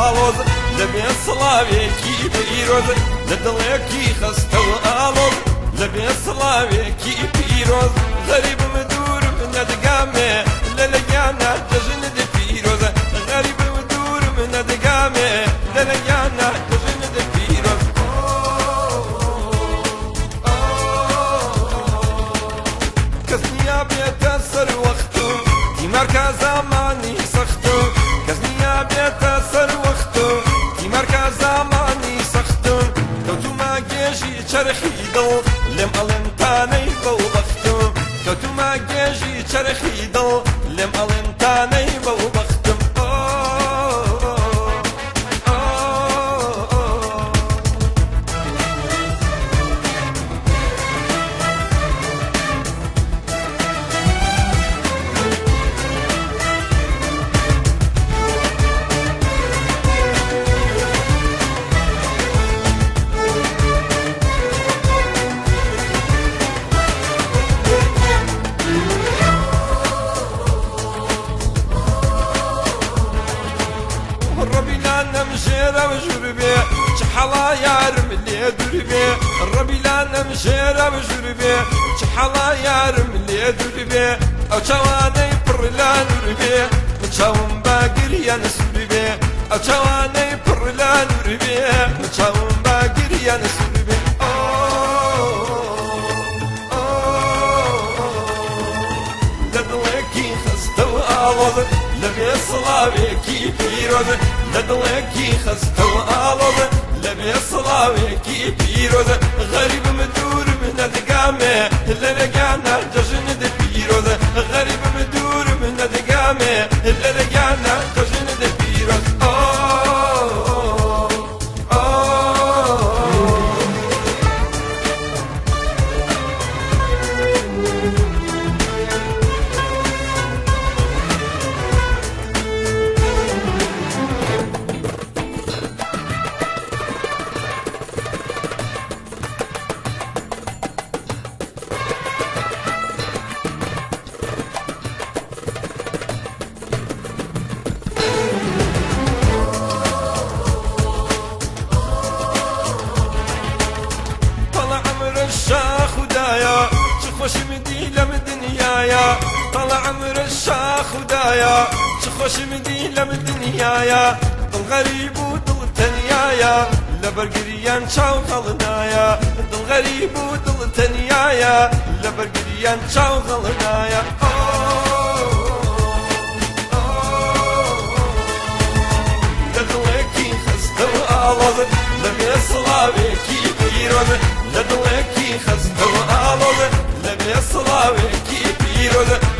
ئاڵۆز لەبێ سڵاوێکی پیرۆز لە دڵێکی خەستە و ئاڵۆز لەبێ سڵاوێکی پیرۆز غەریبم دوورم نەدگامێ لە لەگیانە جەژنت پیرۆزە غەریبم دوورم نەدگامێ لە لەگیانە جەژنت پیرۆز کەس نیا بێتە سەر وەختم تیمارکە زامانی سەختم کەس نیا بێتە سەر وەختم تیمارکە زامانی سەختم کەوتومە گێژی چەرخی دڵ لێم ئەڵێن تانەی بەو بەختم کەوتومە گێژی چەرخی دڵ لێم ئەڵێن تانەی بەو بەختم نمجيرة وجربي شحلا يارم اللي دربي الربي لا نمجيرة وجربي شحلا يارم اللي دربي او شواني بر لا نربي متشاوم باقر يا نسربي او شواني بر لا نربي متشاوم باقر يا نسربي لدلكي خستو آلوز لبي صلاويكي بيروز لدلكي خستو آلوز لبي صلاويكي بيروز غريب مدور من الدقامة لرقانا جشن دي بيروز غريب مدور من الدقامة لرقانا جشن دي بيروز الشاخ ودايا شخوش مدي لم دنيايا طلع عمر الشاخ ودايا شخوش مدي لم دنيايا ضل غريب وضل تنيايا لبرقريان شاو غلنايا ضل غريب وضل تنيايا لبرقريان شاو غلنايا لدلكي خستو آلوز لبي صلاويكي بيروز لدلكي خستو آلوز لبي صلاويكي بيروز